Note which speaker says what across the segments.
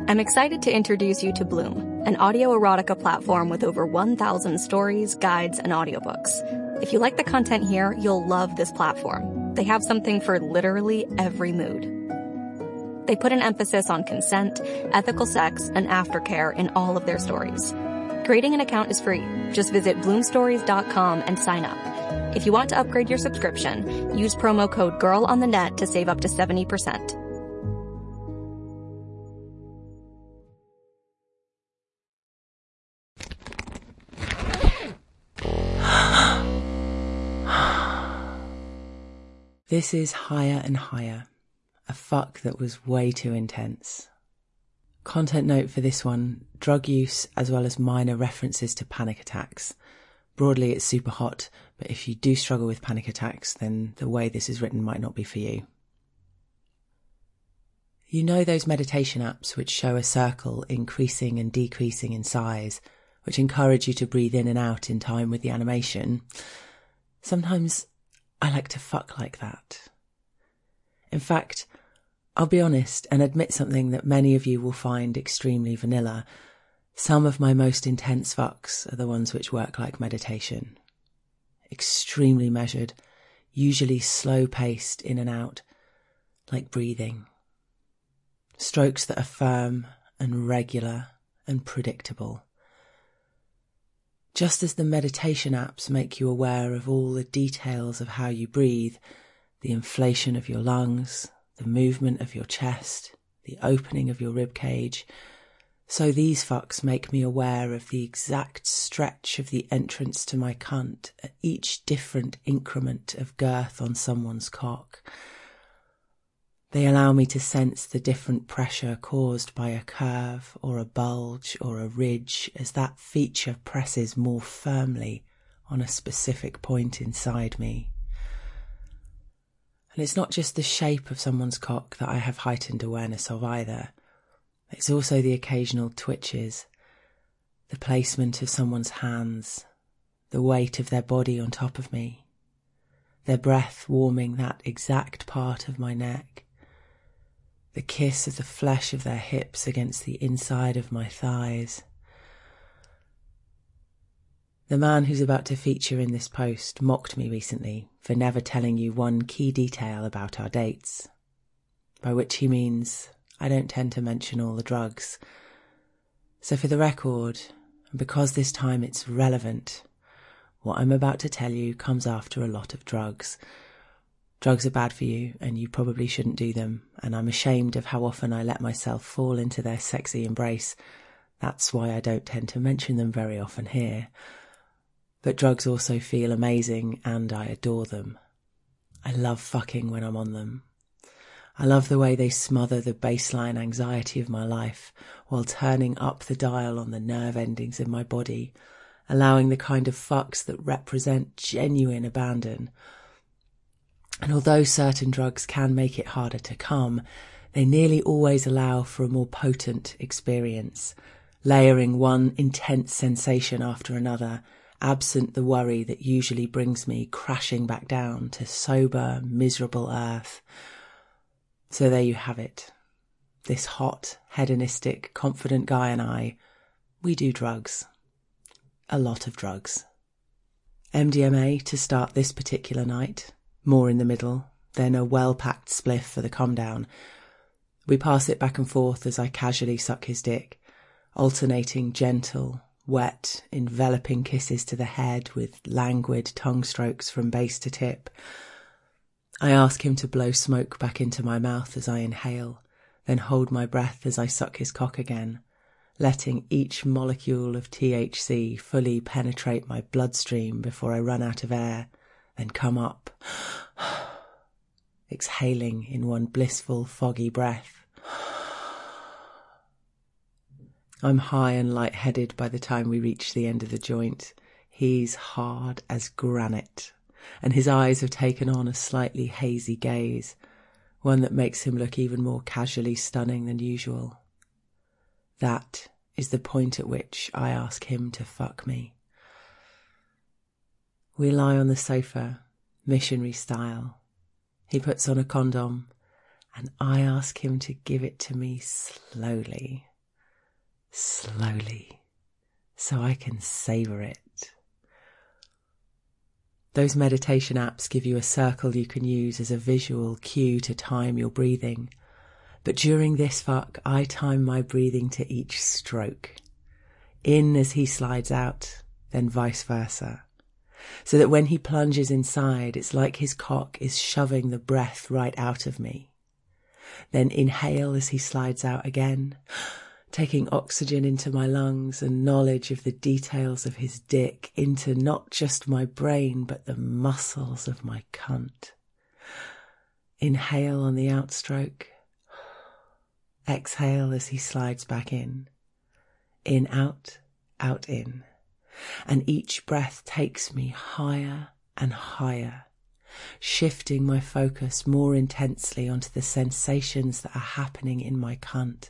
Speaker 1: I'm excited to introduce you to Bloom, an audio erotica platform with over 1,000 stories, guides, and audiobooks. If you like the content here, you'll love this platform. They have something for literally every mood. They put an emphasis on consent, ethical sex, and aftercare in all of their stories. Creating an account is free. Just visit bloomstories.com and sign up. If you want to upgrade your subscription, use promo code GIRLONTHENET to save up to 70%.
Speaker 2: This is Higher and Higher, a fuck that was way too intense. Content note for this one, drug use as well as minor references to panic attacks. Broadly it's super hot, but if you do struggle with panic attacks, then the way this is written might not be for you. You know those meditation apps which show a circle increasing and decreasing in size, which encourage you to breathe in and out in time with the animation? Sometimes I like to fuck like that. In fact, I'll be honest and admit something that many of you will find extremely vanilla. Some of my most intense fucks are the ones which work like meditation. Extremely measured, usually slow-paced in and out, like breathing. Strokes that are firm and regular and predictable. Just as the meditation apps make you aware of all the details of how you breathe, the inflation of your lungs, the movement of your chest, the opening of your rib cage, so these fucks make me aware of the exact stretch of the entrance to my cunt at each different increment of girth on someone's cock. They allow me to sense the different pressure caused by a curve or a bulge or a ridge as that feature presses more firmly on a specific point inside me. And it's not just the shape of someone's cock that I have heightened awareness of either. It's also the occasional twitches, the placement of someone's hands, the weight of their body on top of me, their breath warming that exact part of my neck, the kiss of the flesh of their hips against the inside of my thighs. The man who's about to feature in this post mocked me recently for never telling you one key detail about our dates, by which he means I don't tend to mention all the drugs. So for the record, and because this time it's relevant, what I'm about to tell you comes after a lot of drugs. Drugs are bad for you, and you probably shouldn't do them, and I'm ashamed of how often I let myself fall into their sexy embrace. That's why I don't tend to mention them very often here. But drugs also feel amazing, and I adore them. I love fucking when I'm on them. I love the way they smother the baseline anxiety of my life, while turning up the dial on the nerve endings in my body, allowing the kind of fucks that represent genuine abandon. And although certain drugs can make it harder to come, they nearly always allow for a more potent experience, layering one intense sensation after another, absent the worry that usually brings me crashing back down to sober, miserable earth. So there you have it. This hot, hedonistic, confident guy and I, we do drugs. A lot of drugs. MDMA to start this particular night. More in the middle, then a well-packed spliff for the come-down. We pass it back and forth as I casually suck his dick, alternating gentle, wet, enveloping kisses to the head with languid tongue strokes from base to tip. I ask him to blow smoke back into my mouth as I inhale, then hold my breath as I suck his cock again, letting each molecule of THC fully penetrate my bloodstream before I run out of air, then come up, exhaling in one blissful, foggy breath. I'm high and light-headed by the time we reach the end of the joint. He's hard as granite, and his eyes have taken on a slightly hazy gaze, one that makes him look even more casually stunning than usual. That is the point at which I ask him to fuck me. We lie on the sofa, missionary style. He puts on a condom, and I ask him to give it to me slowly, slowly, so I can savour it. Those meditation apps give you a circle you can use as a visual cue to time your breathing. But during this fuck, I time my breathing to each stroke. In as he slides out, then vice versa. So that when he plunges inside, it's like his cock is shoving the breath right out of me. Then inhale as he slides out again, taking oxygen into my lungs and knowledge of the details of his dick into not just my brain, but the muscles of my cunt. Inhale on the outstroke. Exhale as he slides back in. In, out, in. And each breath takes me higher and higher, shifting my focus more intensely onto the sensations that are happening in my cunt.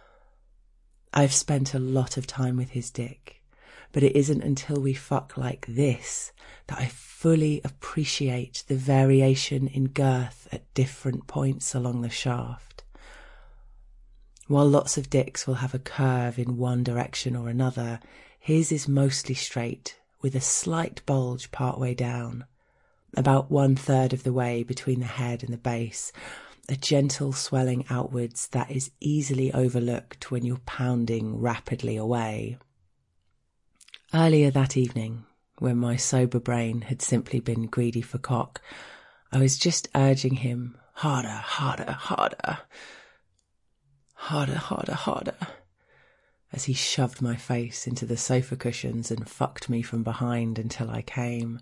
Speaker 2: I've spent a lot of time with his dick, but it isn't until we fuck like this that I fully appreciate the variation in girth at different points along the shaft. While lots of dicks will have a curve in one direction or another, his is mostly straight, with a slight bulge partway down, about 1/3 of the way between the head and the base, a gentle swelling outwards that is easily overlooked when you're pounding rapidly away. Earlier that evening, when my sober brain had simply been greedy for cock, I was just urging him, harder, harder, harder, harder, harder, harder, as he shoved my face into the sofa cushions and fucked me from behind until I came.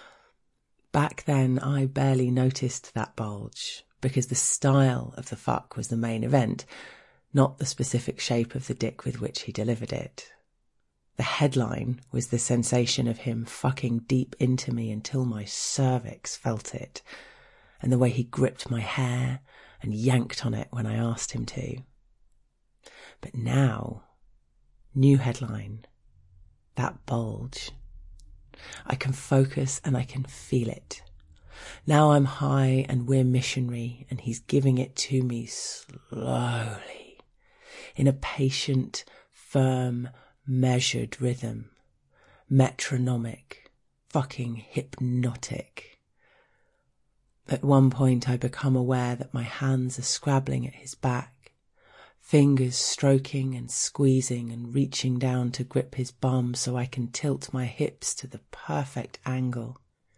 Speaker 2: Back then, I barely noticed that bulge, because the style of the fuck was the main event, not the specific shape of the dick with which he delivered it. The headline was the sensation of him fucking deep into me until my cervix felt it, and the way he gripped my hair and yanked on it when I asked him to. But now, new headline, that bulge. I can focus and I can feel it. Now I'm high and we're missionary, and he's giving it to me slowly, in a patient, firm, measured rhythm, metronomic, fucking hypnotic. At one point I become aware that my hands are scrabbling at his back, fingers stroking and squeezing and reaching down to grip his bum so I can tilt my hips to the perfect angle.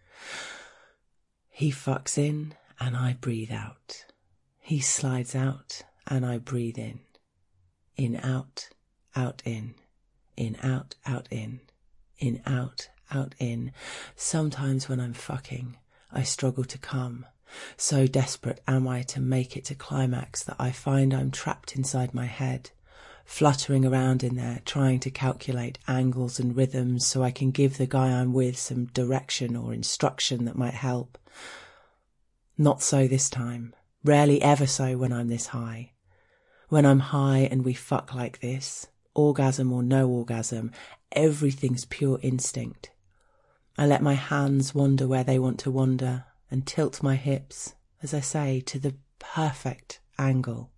Speaker 2: He fucks in and I breathe out. He slides out and I breathe in. In, out, in. In, out, in. In, out, in. Sometimes when I'm fucking, I struggle to come. So desperate am I to make it to climax that I find I'm trapped inside my head, fluttering around in there, trying to calculate angles and rhythms so I can give the guy I'm with some direction or instruction that might help. Not so this time. Rarely ever so when I'm this high. When I'm high and we fuck like this, orgasm or no orgasm, everything's pure instinct. I let my hands wander where they want to wander and tilt my hips, as I say, to the perfect angle.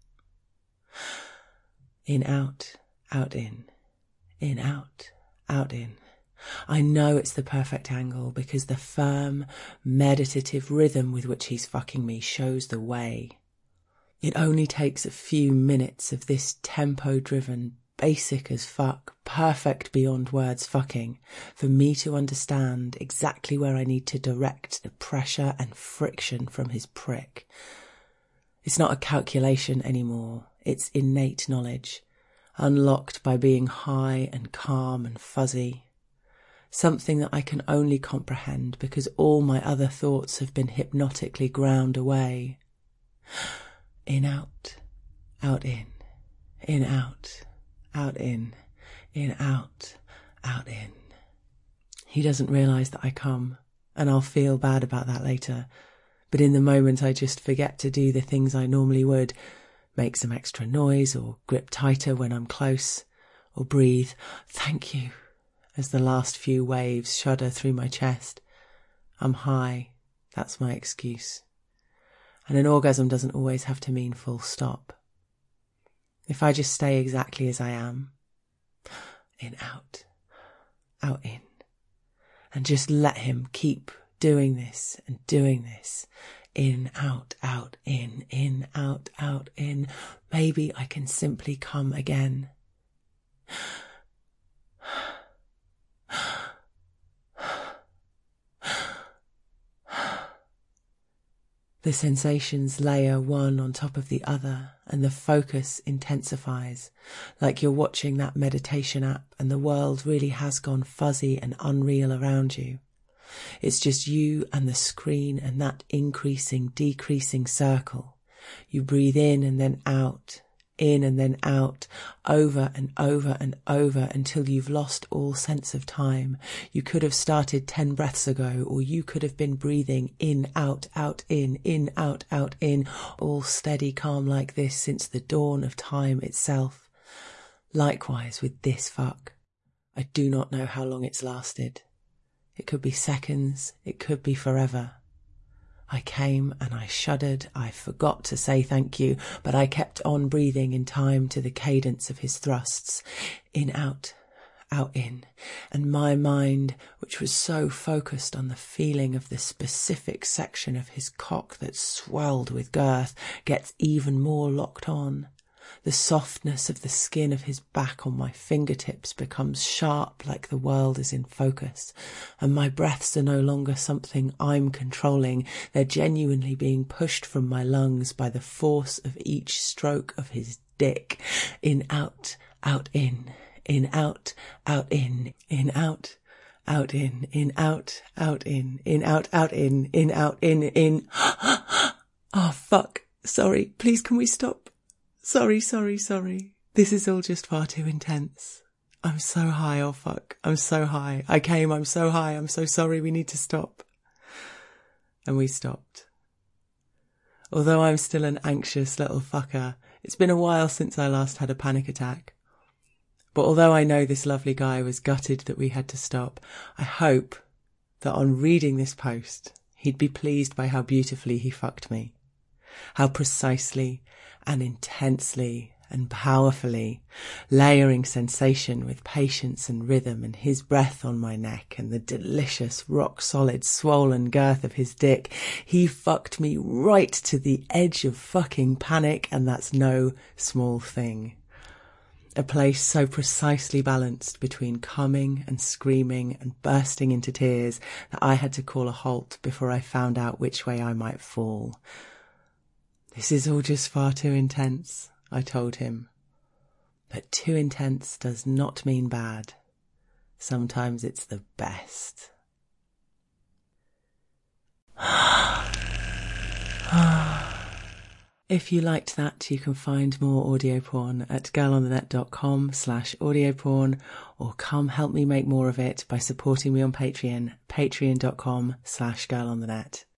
Speaker 2: In, out, in. In, out, in. I know it's the perfect angle because the firm, meditative rhythm with which he's fucking me shows the way. It only takes a few minutes of this tempo-driven, basic as fuck, perfect beyond words fucking, for me to understand exactly where I need to direct the pressure and friction from his prick. It's not a calculation anymore, it's innate knowledge, unlocked by being high and calm and fuzzy. Something that I can only comprehend because all my other thoughts have been hypnotically ground away. In, out, in. In, out, in. In, out, in. He doesn't realise that I come, and I'll feel bad about that later. But in the moment I just forget to do the things I normally would, make some extra noise or grip tighter when I'm close, or breathe, thank you, as the last few waves shudder through my chest. I'm high, that's my excuse. And an orgasm doesn't always have to mean full stop. If I just stay exactly as I am, in, out, out, in. And just let him keep doing this and doing this. In, out, in, out, in. Maybe I can simply come again. The sensations layer one on top of the other, and the focus intensifies, like you're watching that meditation app and the world really has gone fuzzy and unreal around you. It's just you and the screen and that increasing, decreasing circle. You breathe in and then out, in and then out, over and over and over until you've lost all sense of time. You could have started 10 breaths ago, or you could have been breathing in, out, in, out, in, all steady, calm like this since the dawn of time itself. Likewise with this fuck. I do not know how long it's lasted. It could be seconds, it could be forever. I came and I shuddered. I forgot to say thank you, but I kept on breathing in time to the cadence of his thrusts. In, out, in. And my mind, which was so focused on the feeling of the specific section of his cock that swelled with girth, gets even more locked on. The softness of the skin of his back on my fingertips becomes sharp like the world is in focus, and my breaths are no longer something I'm controlling. They're genuinely being pushed from my lungs by the force of each stroke of his dick. In, out, in, out, in, out, in, out, in, out, in. Oh, fuck. Sorry. Please, can we stop? Sorry. This is all just far too intense. I'm so high, oh fuck. I'm so high. I'm so high. I'm so sorry. We need to stop. And we stopped. Although I'm still an anxious little fucker, it's been a while since I last had a panic attack. But although I know this lovely guy was gutted that we had to stop, I hope that on reading this post, he'd be pleased by how beautifully he fucked me. How precisely and intensely and powerfully, layering sensation with patience and rhythm, and his breath on my neck and the delicious rock-solid swollen girth of his dick. He fucked me right to the edge of fucking panic, and that's no small thing. A place so precisely balanced between coming and screaming and bursting into tears that I had to call a halt before I found out which way I might fall. This is all just far too intense, I told him. But too intense does not mean bad. Sometimes it's the best. If you liked that, you can find more audio porn at girlonthenet.com/audio porn, or come help me make more of it by supporting me on Patreon, patreon.com/girlonthenet.